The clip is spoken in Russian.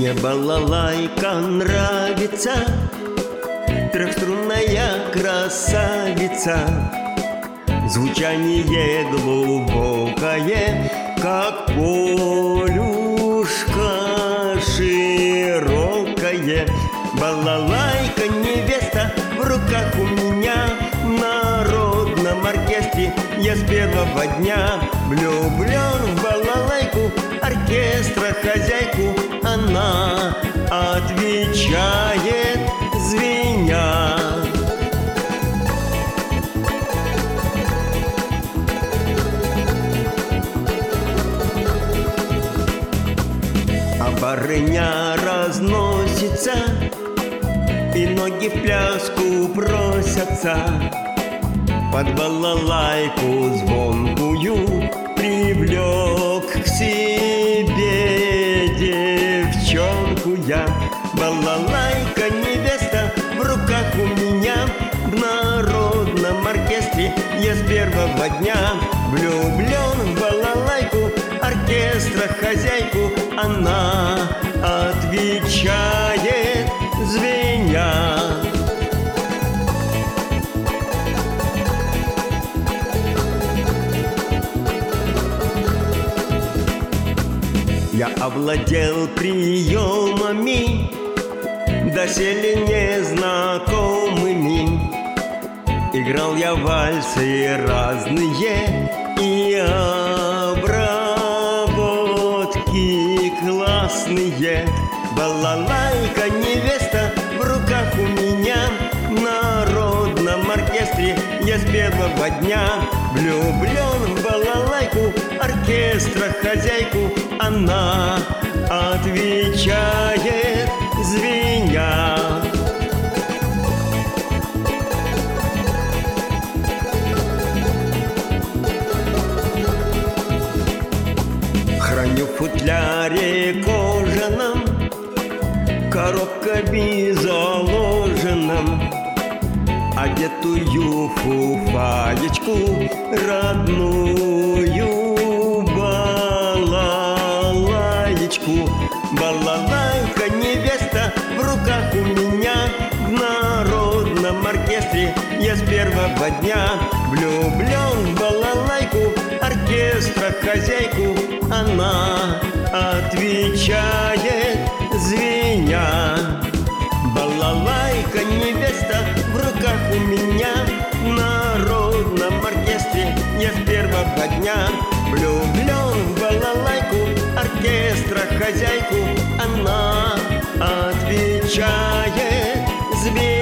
Мне балалайка нравится, трехструнная красавица. Звучание глубокое, как полюшка широкое. Балалайка невеста в руках у меня, в народном оркестре я с первого дня влюблен в балалайку, оркестра хозяйку. Она отвечает, звеня. А барыня разносится, и ноги в пляску просятся. Под балалайку звонкую привлек к себе девчонку я. Балалайка невеста в руках у меня, в народном оркестре я с первого дня влюблен в балалайку, оркестра хозяйку. Она отвечает, звеня. Я овладел приемами, доселе незнакомыми. Играл я вальсы разные и обработки классные. Балалайка невеста в руках у меня, в народном оркестре я с первого дня влюблен в балалайку, оркестра хозяйку. Она отвечает, звеня. Храню в футляре кожаном, коробками заложенном, одетую фуфаечку родную балалаечку. Балалайка невеста в руках у меня, в народном оркестре я с первого дня влюблен в балалайку, оркестра хозяйку. Она отвечает, звеня. Балалайка невеста в руках у меня, в народном оркестре я с первого дня влюблен в балалайку, оркестра хозяйку. Она отвечает, звеня.